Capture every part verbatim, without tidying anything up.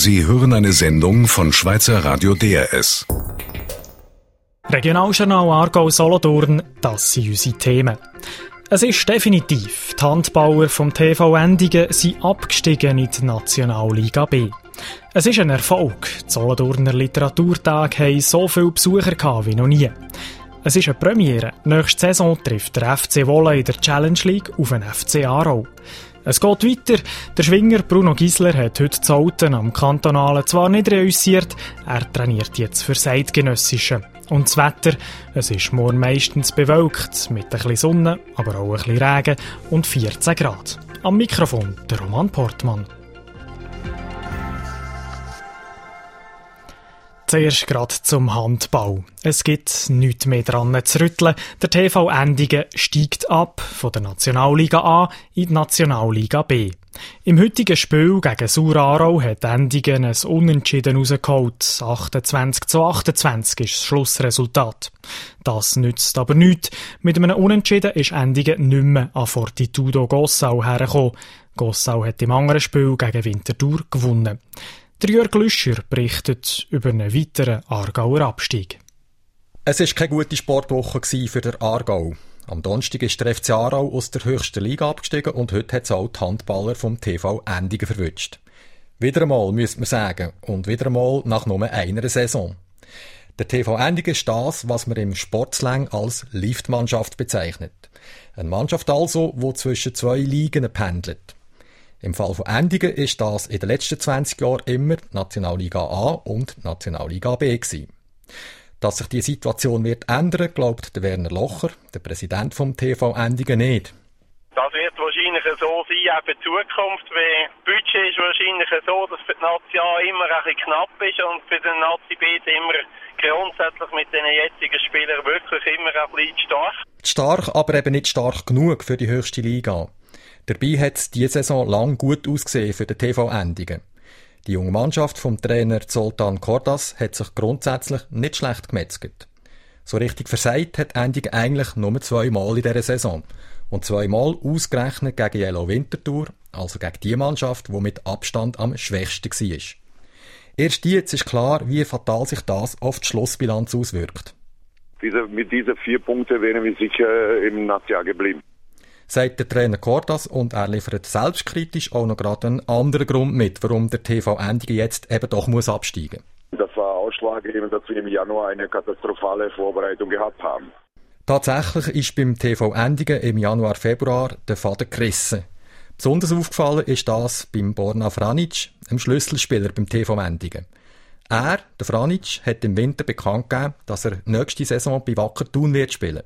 Sie hören eine Sendung von Schweizer Radio D R S. Regionaljournal Aargau-Solothurn, das sind unsere Themen. Es ist definitiv, die Handballer vom T V Endigen sind abgestiegen in die Nationalliga B. Es ist ein Erfolg. Die Solothurner Literaturtage haben so viele Besucher gehabt wie noch nie. Es ist eine Premiere. Nächste Saison trifft der F C Wolle in der Challenge League auf den F C Aarau. Es geht weiter. Der Schwinger Bruno Gisler hat heute zu Olten am Kantonalen zwar nicht reüssiert, er trainiert jetzt für das Eidgenössische. Und das Wetter, es ist morgen meistens bewölkt, mit ein bisschen Sonne, aber auch ein bisschen Regen und vierzehn Grad. Am Mikrofon der Roman Portmann. Zuerst gerade zum Handball. Es gibt nichts mehr dran zu rütteln. Der T V Endigen steigt ab von der Nationalliga A in die Nationalliga B. Im heutigen Spiel gegen Sur Aarau hat Endigen ein Unentschieden rausgeholt. achtundzwanzig zu achtundzwanzig ist das Schlussresultat. Das nützt aber nichts. Mit einem Unentschieden ist Endigen nicht mehr an Fortitudo Gossau hergekommen. Gossau hat im anderen Spiel gegen Winterthur gewonnen. Der Jörg Lüscher berichtet über einen weiteren Aargauer Abstieg. Es war keine gute Sportwoche für den Aargau. Am Donnerstag ist der F C Aarau aus der höchsten Liga abgestiegen und heute hat es auch die Handballer vom T V Endigen verwünscht. Wieder einmal, müsste man sagen, und wieder einmal nach nur einer Saison. Der T V Endigen ist das, was man im Sportslang als Liftmannschaft bezeichnet. Eine Mannschaft also, die zwischen zwei Ligen pendelt. Im Fall von Endigen ist das in den letzten zwanzig Jahren immer Nationalliga A und Nationalliga B gewesen. Dass sich die Situation wird ändern, glaubt der Werner Locher, der Präsident vom T V Endigen, nicht. Das wird wahrscheinlich so sein, auch für die Zukunft, weil das Budget ist wahrscheinlich so, dass für die Nazi A immer ein bisschen knapp ist und für den Nazi B sind wir grundsätzlich mit den jetzigen Spielern wirklich immer ein bisschen stark. Stark, aber eben nicht stark genug für die höchste Liga. Dabei hat es diese Saison lang gut ausgesehen für den T V Endigen. Die junge Mannschaft vom Trainer Zoltan Kordas hat sich grundsätzlich nicht schlecht gemetzelt. So richtig versagt hat Endigen eigentlich nur zweimal in dieser Saison. Und zweimal ausgerechnet gegen Yellow Winterthur, also gegen die Mannschaft, die mit Abstand am schwächsten war. Erst jetzt ist klar, wie fatal sich das auf die Schlussbilanz auswirkt. Diese, mit diesen vier Punkten wären wir sicher im Nazi-A geblieben. Sagt der Trainer Kordas, und er liefert selbstkritisch auch noch gerade einen anderen Grund mit, warum der T V Endigen jetzt eben doch muss absteigen muss. Das war ausschlaggebend, dass wir im Januar eine katastrophale Vorbereitung gehabt haben. Tatsächlich ist beim T V Endigen im Januar, Februar der Faden gerissen. Besonders aufgefallen ist das beim Borna Franic, einem Schlüsselspieler beim T V Endigen. Er, der Franic, hat im Winter bekannt gegeben, dass er nächste Saison bei Wacker Thun wird spielen.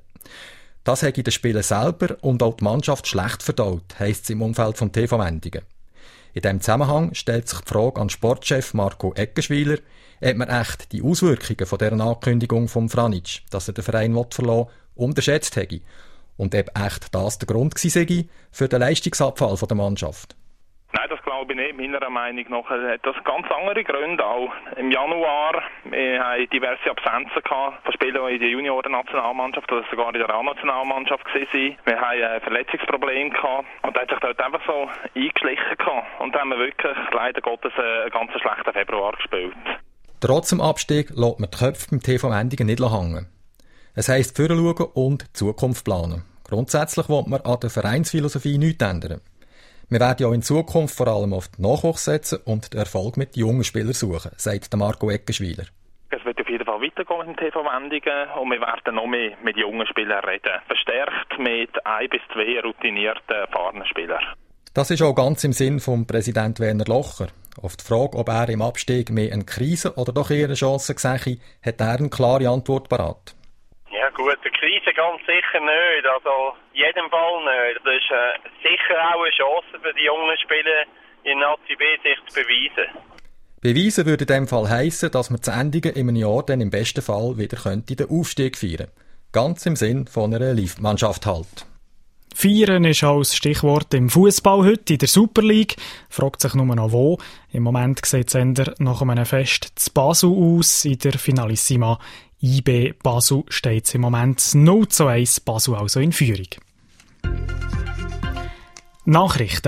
Das hat in den Spielen selber und auch die Mannschaft schlecht verdaut, heisst es im Umfeld vom T V Endigen. In diesem Zusammenhang stellt sich die Frage an Sportchef Marco Eggenschwiler, ob man echt die Auswirkungen von dieser Ankündigung vom Franic, dass er den Verein verlassen will, unterschätzt hätte und ob echt das der Grund gewesen sei für den Leistungsabfall der Mannschaft. Nein, das glaube ich nicht. Meiner Meinung nach hat das ganz andere Gründe auch. Im Januar wir haben diverse Absenzen gehabt von Spielern, die in der Junioren-Nationalmannschaft oder sogar in der A-Nationalmannschaft waren. Wir haben ein Verletzungsproblem gehabt und das hat sich dort einfach so eingeschlichen gehabt. Und dann haben wir wirklich leider Gottes einen ganz schlechten Februar gespielt. Trotz dem Abstieg lässt man die Köpfe beim T V Endigen nicht hängen. Es heisst voranschauen und die Zukunft planen. Grundsätzlich will man an der Vereinsphilosophie nichts ändern. Wir werden ja in Zukunft vor allem auf den Nachwuchs setzen und den Erfolg mit jungen Spielern suchen, sagt Marco Eggenschwiler. Es wird auf jeden Fall weitergehen mit dem T V Endigen und wir werden noch mehr mit jungen Spielern reden. Verstärkt mit ein bis zwei routinierten, erfahrenen Spielern. Das ist auch ganz im Sinn vom Präsident Werner Locher. Auf die Frage, ob er im Abstieg mehr eine Krise oder doch eher eine Chance sehe, hat er eine klare Antwort parat. Ja gut, eine Krise ganz sicher nicht, also in jedem Fall nicht. Das ist äh, sicher auch eine Chance für die jungen Spieler in Nazi B sich zu beweisen. Beweisen würde in dem Fall heissen, dass man zu Endigen in einem Jahr dann im besten Fall wieder könnte den Aufstieg feiern. Ganz im Sinn von einer Liftmannschaft halt. Feiern ist auch das Stichwort im Fußball heute in der Super League. Fragt sich nur noch wo. Im Moment sieht es eher nach einem Fest zu Basel aus in der Finalissima. I B Basel steht im Moment null zu eins, Basel also in Führung. Nachrichten.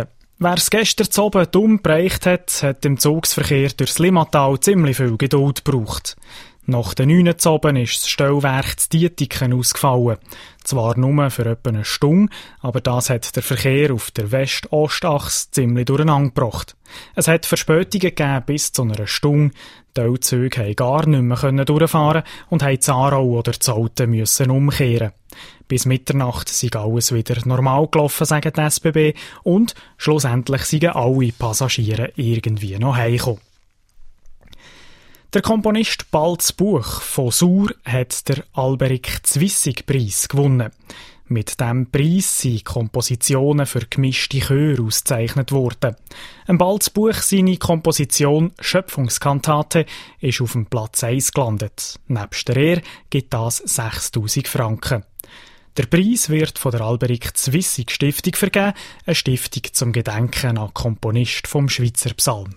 Wer es gestern zu oben dumm bereicht hat, hat im Zugsverkehr durchs Limmatal ziemlich viel Geduld gebraucht. Nach den neun zu oben ist das Stellwerk zu Dietiken ausgefallen. Zwar nur für etwa eine Stunde, aber das hat der Verkehr auf der West-Ost-Achse ziemlich durcheinander gebracht. Es hat Verspätungen gegeben bis zu einer Stunde. Die Züge konnten gar nicht mehr durchfahren und mussten in Aarau oder Zauten müssen umkehren. Bis Mitternacht sei alles wieder normal gelaufen, sagen die S B B, und schlussendlich seien alle Passagiere irgendwie noch heimgekommen. Der Komponist Balz Buch von Sur hat der Alberic-Zwissig-Preis gewonnen. Mit diesem Preis sind Kompositionen für gemischte Chöre ausgezeichnet worden. Ein Balz Buch, seine Komposition «Schöpfungskantate» ist auf dem Platz eins gelandet. Nebst der Ehre gibt das sechstausend Franken. Der Preis wird von der Alberic-Zwissig-Stiftung vergeben, eine Stiftung zum Gedenken an Komponist vom Schweizer Psalm.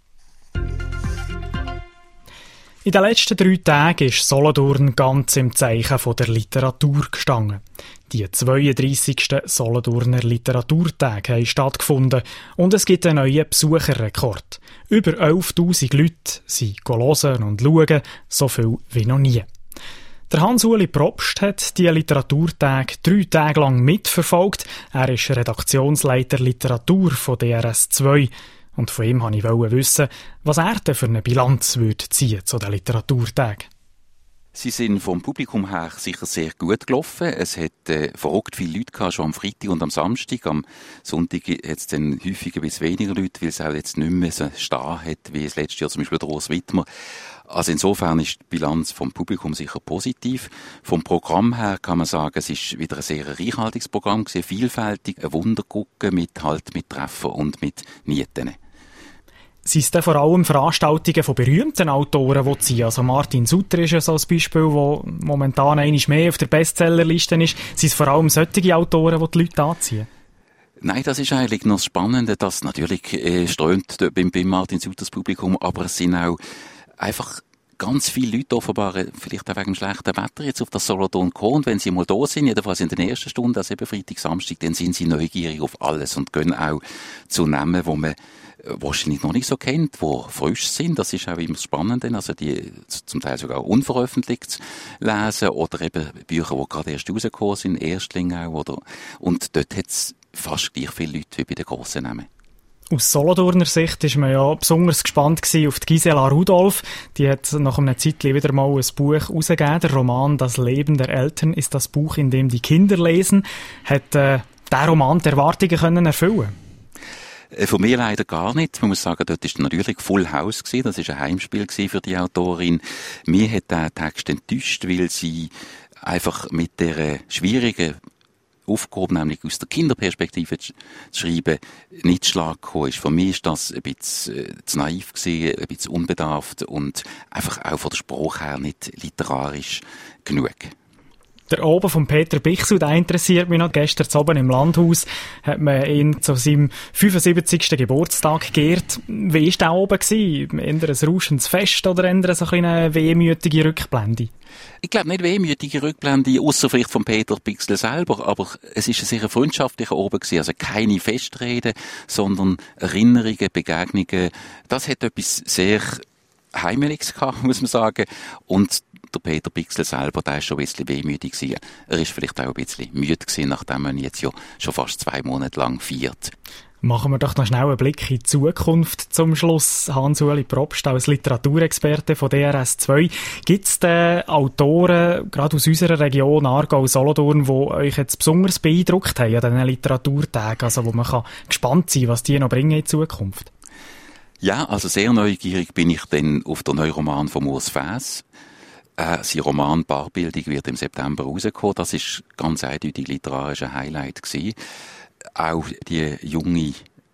In den letzten drei Tagen ist Solothurn ganz im Zeichen von der Literatur gestanden. Die zweiunddreissigsten Solothurner Literaturtage haben stattgefunden und es gibt einen neuen Besucherrekord. Über elftausend Leute sind hören und schauen, so viel wie noch nie. Der Hans-Uli Probst hat die Literaturtage drei Tage lang mitverfolgt. Er ist Redaktionsleiter Literatur von D R S zwei. Und von ihm wollte ich wissen, was er denn für eine Bilanz würde ziehen zu den Literaturtagen. Sie sind vom Publikum her sicher sehr gut gelaufen. Es hat äh, verrückt viele Leute gehabt, schon am Freitag und am Samstag. Am Sonntag hat es dann häufiger bis weniger Leute, weil es auch jetzt nicht mehr so stehen hat, wie es letztes Jahr zum Beispiel der Urs Wittmer. Also insofern ist die Bilanz vom Publikum sicher positiv. Vom Programm her kann man sagen, es ist wieder ein sehr reichhaltiges Programm gewesen, vielfältig, ein Wundergucken mit halt mit Treffen und mit Nieten. Sind es denn vor allem Veranstaltungen von berühmten Autoren, die ziehen? Also Martin Sutter ist ja so ein Beispiel, der momentan einmal mehr auf der Bestsellerliste ist. Sind es vor allem solche Autoren, die die Leute anziehen? Nein, das ist eigentlich noch das Spannende, dass natürlich äh, strömt beim, beim Martin Sutters Publikum, aber es sind auch einfach ganz viele Leute offenbar, vielleicht auch wegen dem schlechten Wetter, jetzt auf das Solothurn kommen. Und wenn sie mal da sind, jedenfalls in den ersten Stunden, also eben Freitag, Samstag, dann sind sie neugierig auf alles und gehen auch zu Namen, wo man wahrscheinlich noch nicht so kennt, die frisch sind. Das ist auch immer spannend, also die zum Teil sogar unveröffentlicht zu lesen oder eben Bücher, die gerade erst rausgekommen sind, Erstlinge auch. Oder, und dort hat es fast gleich viele Leute wie bei den grossen Namen. Aus Solothurner Sicht war man ja besonders gespannt auf die Gisela Rudolph. Die hat nach einer Zeit wieder mal ein Buch herausgegeben. Der Roman «Das Leben der Eltern» ist das Buch, in dem die Kinder lesen. Hat äh, der Roman die Erwartungen können erfüllen? Von mir leider gar nicht. Man muss sagen, dort ist natürlich Full House gewesen. Das ist ein Heimspiel gewesen für die Autorin. Mir hat der Text enttäuscht, weil sie einfach mit der schwierigen Aufgabe, nämlich aus der Kinderperspektive zu schreiben, nicht Schlag gekommen ist. Für mich ist das ein bisschen äh, zu naiv gewesen, ein bisschen unbedarft und einfach auch von der Sprache her nicht literarisch genug. Der Oben von Peter Bichsel, der interessiert mich noch. Gestern oben im Landhaus hat man ihn zu seinem fünfundsiebzigsten Geburtstag geehrt. Wie war der oben gewesen? Eher ein rauschendes Fest oder eher so eine wehmütige Rückblende? Ich glaube nicht wehmütige Rückblende, ausser vielleicht von Peter Bichsel selber, aber es ist ein sehr freundschaftlicher Oben gewesen. Also keine Festreden, sondern Erinnerungen, Begegnungen. Das hat etwas sehr Heimeliges gehabt, muss man sagen. Und der Peter Bichsel selber, der ist schon ein bisschen wehmütig gewesen. Er ist vielleicht auch ein bisschen müde gewesen, nachdem man jetzt ja schon fast zwei Monate lang feiert. Machen wir doch noch schnell einen Blick in die Zukunft zum Schluss. Hans-Uli Probst, als Literaturexperte von D R S zwei. Gibt es denn Autoren, gerade aus unserer Region, Aargau, Solothurn, die euch jetzt besonders beeindruckt haben an diesen Literaturtagen, also wo man kann gespannt sein kann, was die noch bringen in Zukunft? Ja, also sehr neugierig bin ich dann auf den neuen Roman von Urs Fäs. Äh, sein Roman «Barbildung» wird im September rauskommen. Das ist ganz eindeutig literarischer Highlight gewesen. Auch die junge,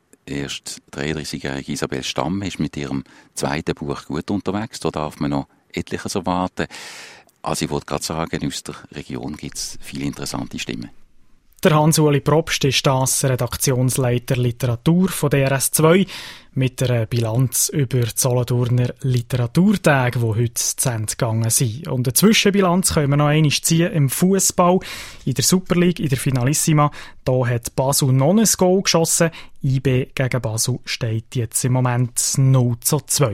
erst dreiunddreißigjährige Isabel Stamm ist mit ihrem zweiten Buch gut unterwegs. Da darf man noch etliches erwarten. Also ich wollte gerade sagen, aus der Region gibt es viele interessante Stimmen. Der Hans-Uli Probst ist das Redaktionsleiter Literatur von D R S zwei mit einer Bilanz über die Solothurner Literaturtage, die heute zu Ende gegangen sind. Und eine Zwischenbilanz können wir noch einmal ziehen im Fußball. In der Super League, in der Finalissima, da hat Basel noch ein Goal geschossen. I B gegen Basel steht jetzt im Moment null zu zwei.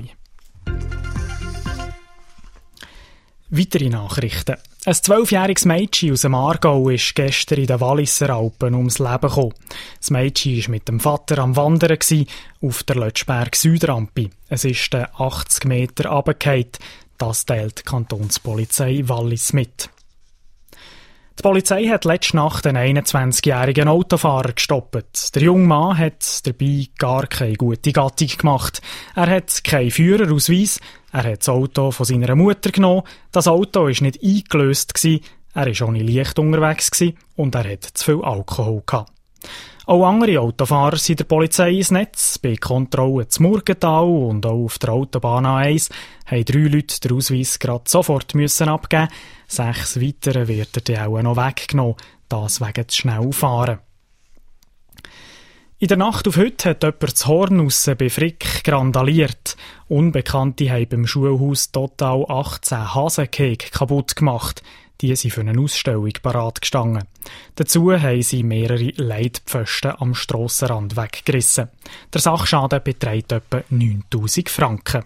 Weitere Nachrichten. Ein zwölfjähriges Mädchen aus dem Aargau ist gestern in den Walliser Alpen ums Leben gekommen. Das Mädchen war mit dem Vater am Wandern auf der Lötschberg-Südrampe. Es ist den achtzig Meter runtergefallen. Das teilt die Kantonspolizei Wallis mit. Die Polizei hat letzte Nacht einen einundzwanzigjährigen Autofahrer gestoppt. Der junge Mann hat dabei gar keine gute Gattung gemacht. Er hat keinen Führerausweis, er hat das Auto von seiner Mutter genommen, das Auto war nicht eingelöst, er war ohne Licht unterwegs und er hat zu viel Alkohol gehabt. Auch andere Autofahrer sind der Polizei ins Netz. Bei Kontrollen zu Murgenthal und auch auf der Autobahn A eins haben drei Leute den Ausweis gerade sofort müssen abgeben. Sechs weitere werden dann auch noch weggenommen, das wegen zu schnell fahren. In der Nacht auf heute hat jemand das Horn aussen bei Frick grandaliert. Unbekannte haben beim Schulhaus total achtzehn Hasenkekse kaputt gemacht. Die sind für eine Ausstellung parat gestanden. Dazu haben sie mehrere Leitpfosten am Strassenrand weggerissen. Der Sachschaden beträgt etwa neuntausend Franken.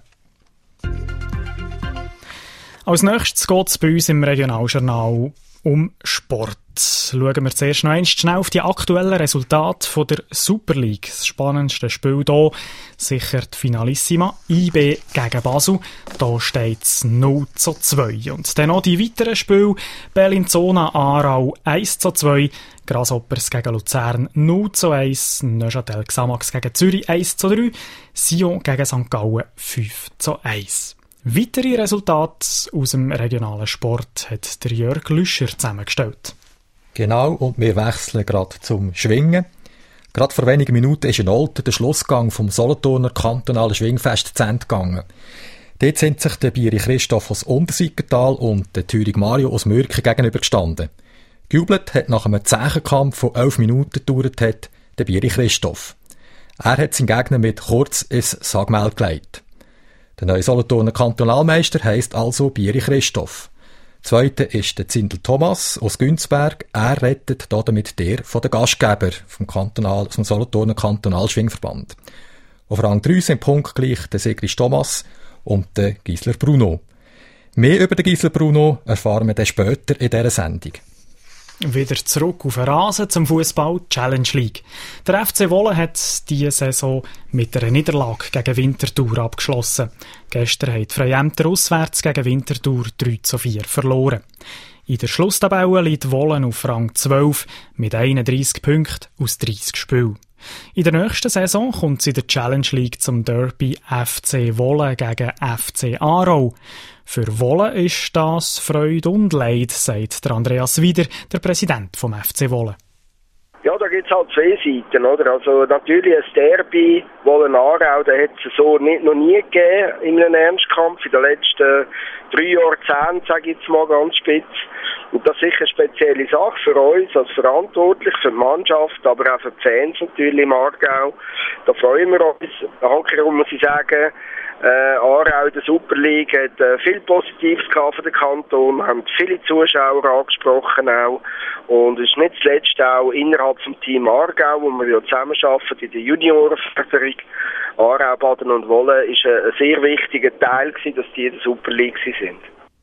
Als nächstes geht es bei uns im Regionaljournal um Sport. Schauen wir zuerst noch einmal schnell auf die aktuellen Resultate von der Super League. Das spannendste Spiel hier, sicher die Finalissima. I B gegen Basel. Da steht es null zu zwei. Und dann noch die weiteren Spiele. Bellinzona Aarau eins zu zwei. Grasshoppers gegen Luzern null zu eins. Neuchâtel Xamax gegen Zürich eins zu drei. Sion gegen Sankt Gallen fünf zu eins. Weitere Resultate aus dem regionalen Sport hat der Jörg Lüscher zusammengestellt. Genau, und wir wechseln gerade zum Schwingen. Gerade vor wenigen Minuten ist in Olten der Schlussgang vom Solothurner kantonalen Schwingfest zu Ende gegangen. Dort sind sich der Bieri Christoph aus Untersiggenthal und der Thüring Mario aus Mürken gegenübergestanden. Gejubelt hat nach einem Zehnkampf von elf Minuten gedauert hat der Bieri Christoph. Er hat seinen Gegner mit kurz ins Sagmel gelegt. Der neue Solothurner Kantonalmeister heisst also Bieri Christoph. Zweiter ist der Zindel Thomas aus Günzberg. Er rettet damit der von den Gastgeber vom, Kantonal, vom Solothurner Kantonalschwingverband. Auf Rang drei sind punktgleich der Sigrid Thomas und der Gisler Bruno. Mehr über den Gisler Bruno erfahren wir dann später in dieser Sendung. Wieder zurück auf den Rasen zum Fußball Challenge League. Der F C Wolle hat diese Saison mit einer Niederlage gegen Winterthur abgeschlossen. Gestern haben die Freyämter auswärts gegen Winterthur drei zu vier verloren. In der Schlusstabelle liegt Wolle auf Rang zwölf mit einunddreissig Punkten aus dreißig Spielen. In der nächsten Saison kommt es in der Challenge League zum Derby F C Wolle gegen F C Aarau. Für Wolle ist das Freude und Leid, sagt der Andreas Wieder, der Präsident vom F C Wolle. Ja, da gibt es halt zwei Seiten, oder? Also natürlich ein Derby, Wolle-Aarau, da hat es so nicht, noch nie gegeben in einem Ernstkampf, in den letzten drei Jahrzehnten, sage ich jetzt mal ganz spitz. Und das ist sicher eine spezielle Sache für uns als verantwortlich, für die Mannschaft, aber auch für die Fans natürlich im Aargau. Da freuen wir uns. Handkehrum muss ich sagen, Äh, Aarau in der Super League hat äh, viel Positives gehabt für den Kanton. Wir haben viele Zuschauer angesprochen auch. Und es ist nicht zuletzt auch innerhalb des Team Aargau, wo wir ja zusammenarbeiten in der Juniorenförderung. Aarau, Baden und Wolle ist ein, ein sehr wichtiger Teil gewesen, dass die in der Super League sind.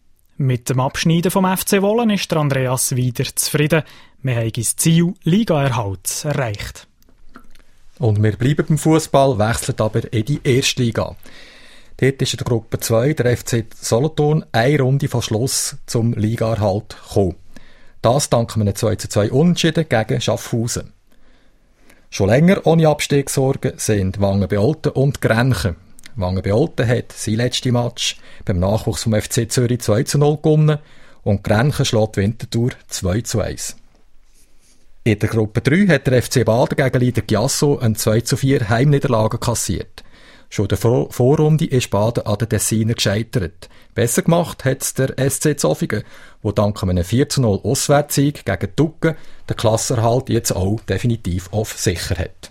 Mit dem Abschneiden vom F C Wolle ist der Andreas wieder zufrieden. Wir haben das Ziel Ligaerhalt erreicht. Und wir bleiben beim Fußball, wechseln aber in die erste Liga. Dort ist in der Gruppe zwei der F C Solothurn eine Runde vor Schluss zum Ligaerhalt gekommen. Das dank einem zwei zu zwei Unentschieden gegen Schaffhausen. Schon länger ohne Abstiegssorgen sind Wangen-Beolten und Grenchen. Wangen-Beolten hat sein letztes Match beim Nachwuchs vom F C Zürich zwei zu null gewonnen und Grenchen schlägt Winterthur zwei zu eins. In der Gruppe drei hat der F C Baden gegen Lieder Giasso eine zwei zu vier Heimniederlage kassiert. Schon in der Vor- Vorrunde ist Baden an den Tessiner gescheitert. Besser gemacht hat es der S C Zofingen, der dank einem vier zu null Auswärtssieg gegen Tucken den Klassenerhalt jetzt auch definitiv auf sicher hat.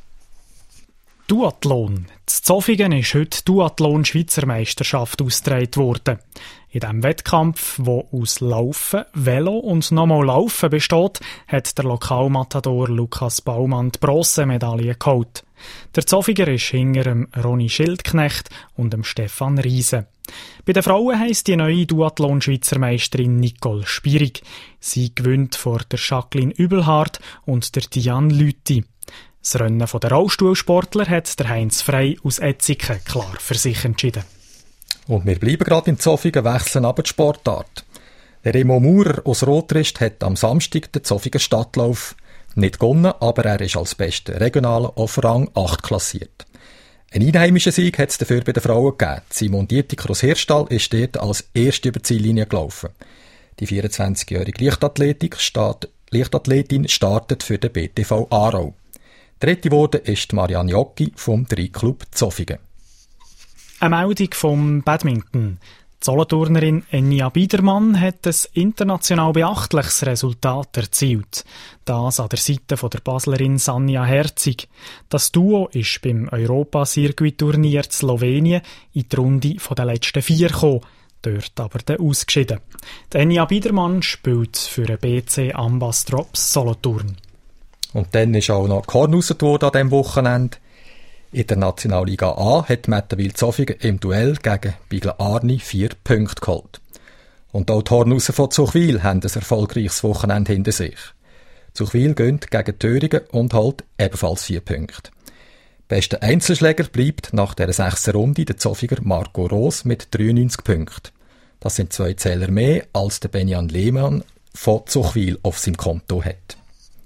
Duathlon. In Zofingen ist heute die Duathlon-Schweizer Meisterschaft ausgetragen worden. In diesem Wettkampf, der aus Laufen, Velo und nochmal Laufen besteht, hat der Lokalmatador Lukas Baumann die Bronzemedaille geholt. Der Zofiger ist hinter dem Ronny Schildknecht und dem Stefan Riese. Bei den Frauen heisst die neue Duathlon-Schweizer Meisterin Nicole Spierig. Sie gewinnt vor der Jacqueline Übelhardt und der Diane Lüthi. Das Rennen der Rollstuhlsportler hat der Heinz Frey aus Etziken klar für sich entschieden. Und wir bleiben gerade in Zofingen, wechseln aber die Sportart. Der Remo Maurer aus Rotrist hat am Samstag den Zofiger Stadtlauf nicht gewonnen, aber er ist als bester Regionaler auf Rang acht klassiert. Einen einheimischen Sieg hat es dafür bei den Frauen gegeben. Simon Dietiker aus Hirstall ist dort als erste über die Ziellinie gelaufen. Die vierundzwanzigjährige Leichtathletik start, Leichtathletin startet für den B T V Aarau. Dritte wurde ist Marianne Jocki vom Dreiklub Zofingen. Eine Meldung vom Badminton. Die Solothurnerin Enya Biedermann hat ein international beachtliches Resultat erzielt. Das an der Seite von der Baslerin Sanja Herzig. Das Duo ist beim Europa-Circuit-Turnier in Slowenien in die Runde der letzten vier gekommen, dort aber dann ausgeschieden. Die Enya Biedermann spielt für den B C Ambastrops Solothurn. Und dann ist auch noch Korn rausgeworden an diesem Wochenende. In der Nationalliga A hat Mettewil Zofingen im Duell gegen Bigla Arni vier Punkte geholt. Und auch die Hornussen von Zuchwil haben ein erfolgreiches Wochenende hinter sich. Zuchwil gönnt gegen Thüringen und holt ebenfalls vier Punkte. Bester Einzelschläger bleibt nach der sechsten Runde der Zofiger Marco Roos mit dreiundneunzig Punkten. Das sind zwei Zähler mehr, als der Benjan Lehmann von Zuchwil auf seinem Konto hat.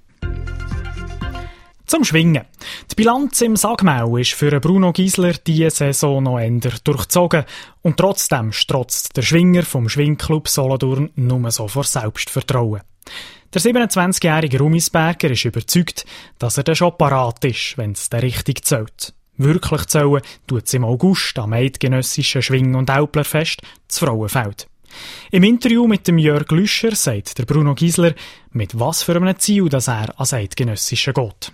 Zum Schwingen. Die Bilanz im Sagmau ist für Bruno Giesler diese Saison noch eher durchzogen. Und trotzdem strotzt der Schwinger vom Schwingclub Solothurn nur so vor Selbstvertrauen. Der siebenundzwanzigjährige Rumisberger ist überzeugt, dass er dann schon parat ist, wenn es der richtig zählt. Wirklich zählen tut es im August am eidgenössischen Schwing- und Auplerfest zu Frauenfeld. Im Interview mit dem Jörg Lüscher sagt der Bruno Giesler, mit was für einem Ziel dass er ans Eidgenössische geht.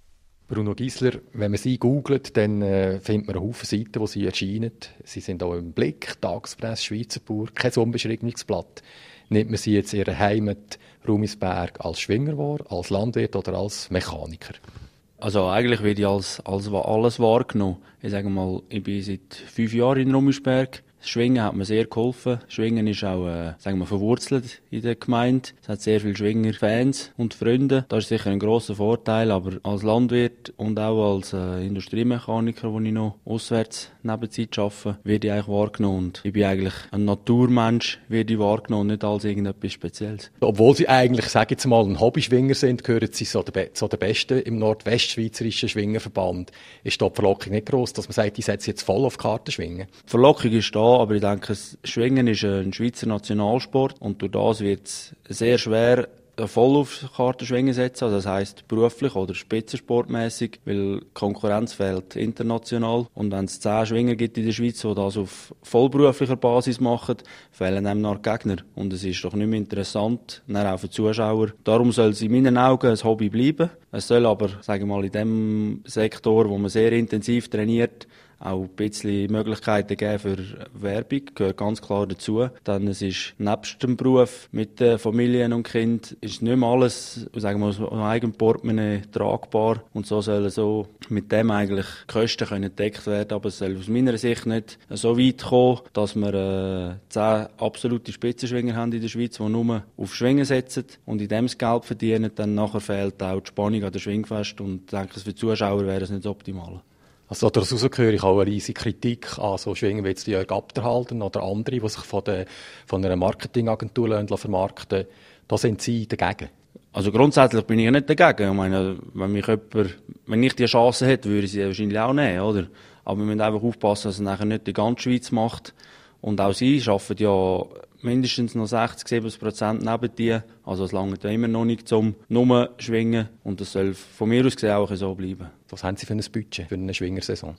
Bruno Giesler, wenn man sie googelt, dann äh, findet man einen Haufen Seiten, wo sie erscheinen. Sie sind auch im Blick, Tagespresse, Schweizer Bauer, kein unbeschriebenes Blatt. Nimmt man sie jetzt in ihrer Heimat Rumisberg als Schwinger wahr, als Landwirt oder als Mechaniker? Also eigentlich werde ich als, als alles wahrgenommen. Ich sage mal, ich bin seit fünf Jahren in Rumisberg. Das Schwingen hat mir sehr geholfen. Schwingen ist auch, äh, sagen wir, verwurzelt in der Gemeinde. Es hat sehr viele Schwinger-Fans und Freunde. Das ist sicher ein grosser Vorteil, aber als Landwirt und auch als äh, Industriemechaniker, wo ich noch auswärts Nebenzeit arbeite, werde ich eigentlich wahrgenommen. Und ich bin eigentlich ein Naturmensch, werde ich wahrgenommen, nicht als irgendetwas Spezielles. Obwohl Sie eigentlich, sage ich jetzt mal, ein Hobbyschwinger sind, gehören Sie zu den, zu den Besten im nordwestschweizerischen Schwingerverband. Ist da die Verlockung nicht gross, dass man sagt, ich setze jetzt voll auf die Karte schwingen? Die Verlockung ist da, aber ich denke, das Schwingen ist ein Schweizer Nationalsport und durch das wird es sehr schwer, voll auf die Karte schwingen setzen, also das heisst beruflich oder spitzensportmäßig, weil die Konkurrenz fehlt international und wenn es zehn Schwinger gibt in der Schweiz, die das auf vollberuflicher Basis machen, fehlen einem noch Gegner und es ist doch nicht mehr interessant, auch für die Zuschauer. Darum soll es in meinen Augen ein Hobby bleiben. Es soll aber, sagen wir mal, in dem Sektor, wo man sehr intensiv trainiert, auch ein bisschen Möglichkeiten geben für Werbung, gehört ganz klar dazu. Denn es ist nebst dem Beruf mit den Familien und Kind ist nicht mehr alles, sagen wir mal, aus dem eigenen Portemonnaie tragbar. Und so sollen so mit dem eigentlich die Kosten können gedeckt werden. Aber es soll aus meiner Sicht nicht so weit kommen, dass wir äh, zehn absolute Spitzenschwinger haben in der Schweiz, die nur auf Schwingen setzen und in dem das Geld verdienen. Dann nachher fehlt auch die Spannung an der Schwingfest. Und ich denke, für die Zuschauer wäre es nicht das Optimale. Also daraus höre ich auch eine riesige Kritik an so Schwingen wie jetzt Jörg Abderhalden oder andere, die sich von, der, von einer Marketingagentur vermarkten lassen. Da sind Sie dagegen? Also grundsätzlich bin ich nicht dagegen. Ich meine, wenn, mich jemand, wenn ich die Chance hätte, würde ich sie wahrscheinlich auch nehmen, oder? Aber wir müssen einfach aufpassen, dass es nachher nicht die ganze Schweiz macht. Und auch sie arbeiten ja mindestens noch sechzig, siebzig Prozent neben dir. Also es langt ja immer noch nicht zum nur Schwingen. Und das soll von mir aus gesehen auch so bleiben. Was haben Sie für ein Budget für eine Schwingersaison?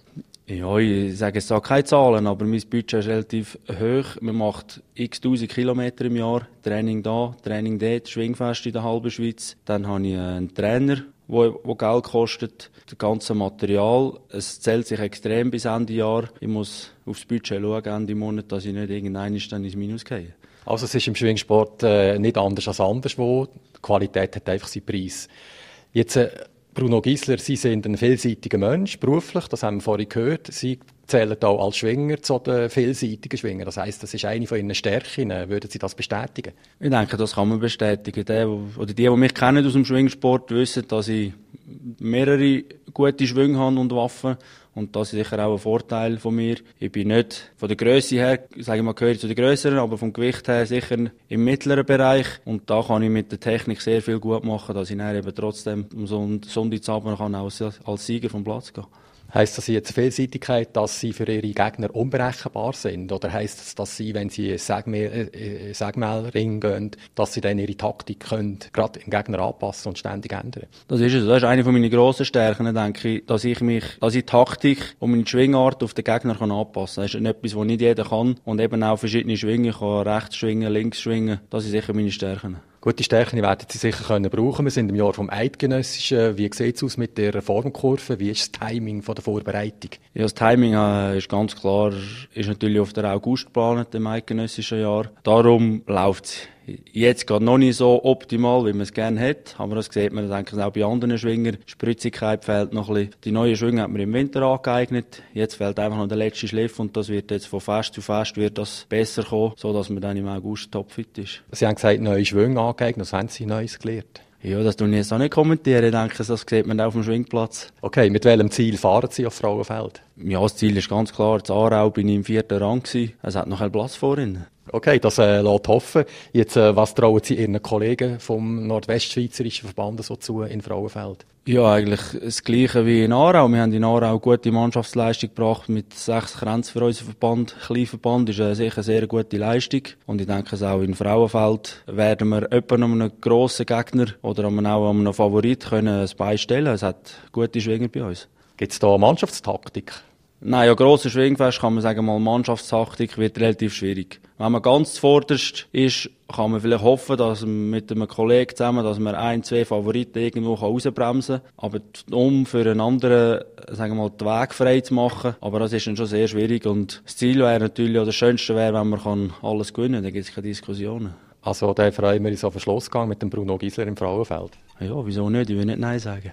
Ja, ich sage, es sagt keine Zahlen, aber mein Budget ist relativ hoch. Man macht x tausend Kilometer im Jahr, Training da, Training dort, Schwingfest in der halben Schweiz. Dann habe ich einen Trainer, der Geld kostet, das ganze Material. Es zählt sich extrem bis Ende Jahr. Ich muss aufs Budget schauen, Ende Monat, dass ich nicht irgendwann dann ins Minus gehe. Also es ist im Schwingsport äh, nicht anders als anderswo. Die Qualität hat einfach seinen Preis. Jetzt, äh, Bruno Giesler, Sie sind ein vielseitiger Mensch, beruflich, das haben wir vorhin gehört. Sie zählen auch als Schwinger zu den vielseitigen Schwingern. Das heisst, das ist eine von Ihren Stärken. Würden Sie das bestätigen? Ich denke, das kann man bestätigen. Die, oder die, die mich kennen aus dem Schwingsport, wissen, dass ich mehrere gute Schwünge habe und Waffen. Und das ist sicher auch ein Vorteil von mir. Ich bin nicht von der Grösse her, sage ich mal, gehöre ich zu den Grösseren, aber vom Gewicht her sicher im mittleren Bereich. Und da kann ich mit der Technik sehr viel gut machen, dass ich dann eben trotzdem am Sonntagsabend kann auch als Sieger vom Platz gehen. Heisst das jetzt Vielseitigkeit, dass Sie für Ihre Gegner unberechenbar sind? Oder heisst das, dass Sie, wenn Sie einen Sägmehlring gehen, dass Sie dann Ihre Taktik können, gerade im Gegner anpassen und ständig ändern? Das ist es. Das ist eine von meinen grossen Stärken, denke ich, dass ich mich, dass ich Taktik und meine Schwingart auf den Gegner kann anpassen kann. Das ist etwas, was nicht jeder kann. Und eben auch verschiedene Schwingen. Ich kann rechts schwingen, links schwingen. Das sind sicher meine Stärken. Gute Stärken werden Sie sicher können brauchen. Wir sind im Jahr vom Eidgenössischen. Wie sieht es aus mit der Formkurve? Wie ist das Timing von der Vorbereitung? Ja, das Timing äh, ist ganz klar, ist natürlich auf der August geplant, im Eidgenössischen Jahr. Darum läuft es jetzt gerade noch nicht so optimal, wie man es gerne hätte. Aber das sieht man, denke ich, auch bei anderen Schwingern. Die Spritzigkeit fehlt noch ein bisschen. Die neuen Schwingen hat man im Winter angeeignet. Jetzt fehlt einfach noch der letzte Schliff und das wird jetzt von Fest zu Fest wird das besser kommen, sodass man dann im August topfit ist. Sie haben gesagt, neue Schwünge angeeignet. Was haben Sie Neues gelernt? Ja, das tue ich jetzt auch nicht kommentieren. Ich denke, das sieht man auch auf dem Schwingplatz. Okay, mit welchem Ziel fahren Sie auf Frauenfeld? Ja, das Ziel ist ganz klar. In Aarau bin ich im vierten Rang gewesen. Es hat noch einen Platz vor Ihnen. Okay, das äh, lässt hoffen. Jetzt, äh, was trauen Sie Ihren Kollegen vom Nordwestschweizerischen Verband so zu in Frauenfeld? Ja, eigentlich das Gleiche wie in Aarau. Wir haben in Aarau eine gute Mannschaftsleistung gebracht mit sechs Kränzen für unseren Verband. Kleinverband ist äh, sicher eine sehr gute Leistung. Und ich denke, auch in Frauenfeld werden wir jemanden an einem grossen Gegner oder an einem, auch an einem Favorit können ein Bein stellen. Es hat gute Schwinger bei uns. Gibt es da Mannschaftstaktik? Nein, ja, grosses Schwingfest kann man sagen, mal Mannschaftstaktik wird relativ schwierig. Wenn man ganz zuvorderst ist, kann man vielleicht hoffen, dass man mit einem Kollegen zusammen, dass man ein, zwei Favoriten irgendwo rausbremsen kann. Aber um für einen anderen, sagen wir mal, den Weg frei zu machen. Aber das ist dann schon sehr schwierig. Und das Ziel wäre natürlich, oder das Schönste wäre, wenn man alles gewinnen kann. Dann gibt es keine Diskussionen. Also, da freuen wir uns auf den Schlussgang mit dem Bruno Giesler im Frauenfeld. Ja, wieso nicht? Ich will nicht Nein sagen.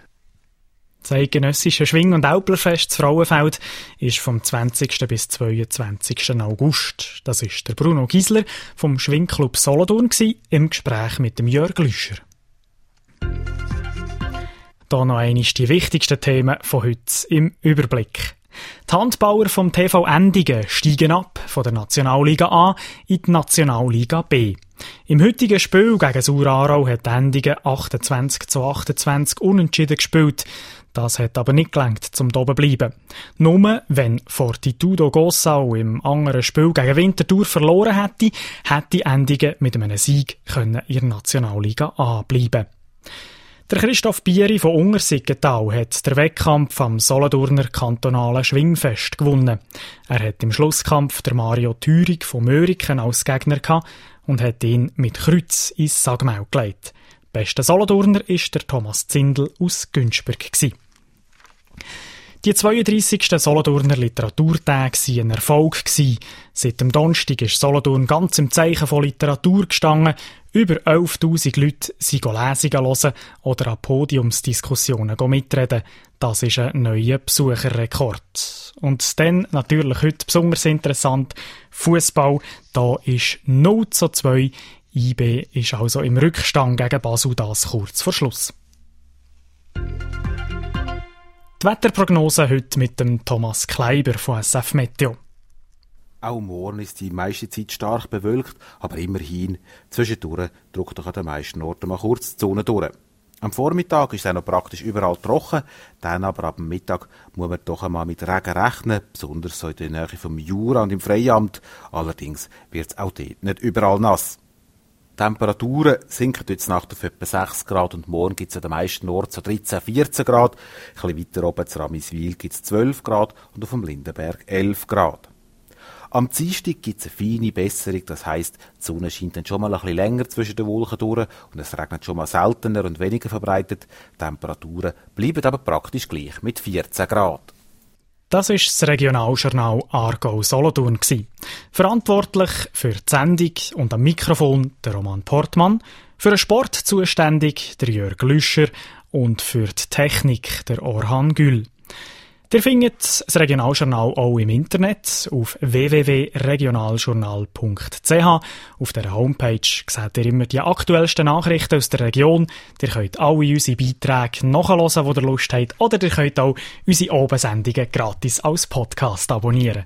Das eidgenössische Schwing- und Auplerfest zu Frauenfeld ist vom zwanzigsten bis zweiundzwanzigsten August. Das ist der Bruno Giesler vom Schwingclub Solothurn im Gespräch mit dem Jörg Lüscher. Da noch einmal die wichtigsten Themen von heute im Überblick. Die Handbauer vom T V Endigen steigen ab von der Nationalliga A in die Nationalliga B. Im heutigen Spiel gegen Sur-Aarau hat Endigen achtundzwanzig zu achtundzwanzig unentschieden gespielt. Das hat aber nicht gelangt, zum oben bleiben. Nur wenn Fortitudo Gossau im anderen Spiel gegen Winterthur verloren hätte, hätte Endigen mit einem Sieg können in der Nationalliga A bleiben. Der Christoph Bieri von Ungersiggenthal hat den Wettkampf am Solothurner kantonalen Schwingfest gewonnen. Er hat im Schlusskampf der Mario Thürig von Möriken als Gegner gehabt und hat ihn mit Kreuz ins Sagmehl gelegt. Bester Solothurner war der Thomas Zindel aus Günzburg. Die zweiunddreissigsten Solothurner Literaturtage waren ein Erfolg. Seit dem Donnerstag ist Solothurn ganz im Zeichen von Literatur gestanden. Über elftausend Leute sind Lesungen hören oder an Podiumsdiskussionen mitreden. Das ist ein neuer Besucherrekord. Und dann natürlich heute besonders interessant, Fußball. Da ist null zu zwei. I B ist also im Rückstand gegen Basel, das kurz vor Schluss. Die Wetterprognose heute mit dem Thomas Kleiber von S F Meteo. Auch morgen ist die meiste Zeit stark bewölkt, aber immerhin zwischendurch drückt doch an den meisten Orten mal kurz die Sonne durch. Am Vormittag ist es auch noch praktisch überall trocken, dann aber ab dem Mittag muss man doch einmal mit Regen rechnen, besonders so in der Nähe vom Jura und im Freiamt. Allerdings wird es auch dort nicht überall nass. Die Temperaturen sinken jetzt Nacht auf etwa sechs Grad und morgen gibt es an den meisten Orten so dreizehn, vierzehn Grad. Ein bisschen weiter oben zu Ramiswil gibt es zwölf Grad und auf dem Lindenberg elf Grad. Am Dienstag gibt es eine feine Besserung, das heisst, die Sonne scheint dann schon mal ein bisschen länger zwischen den Wolken durch und es regnet schon mal seltener und weniger verbreitet. Die Temperaturen bleiben aber praktisch gleich mit vierzehn Grad. Das war das Regionaljournal Aargau-Solothurn. Verantwortlich für die Sendung und am Mikrofon der Roman Portmann, für den Sport zuständig der Jörg Lüscher und für die Technik der Orhan Gül. Ihr findet das Regionaljournal auch im Internet auf w w w punkt regionaljournal punkt c h. Auf der Homepage seht ihr immer die aktuellsten Nachrichten aus der Region. Ihr könnt alle unsere Beiträge nachhören, die ihr Lust habt, oder ihr könnt auch unsere Oben-Sendungen gratis als Podcast abonnieren.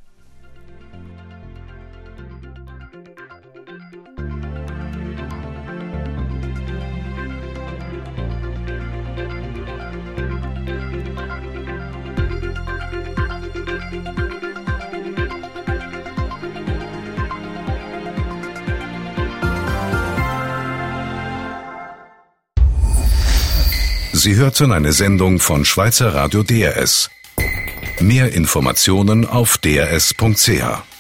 Sie hörten eine Sendung von Schweizer Radio D R S. Mehr Informationen auf d r s punkt c h.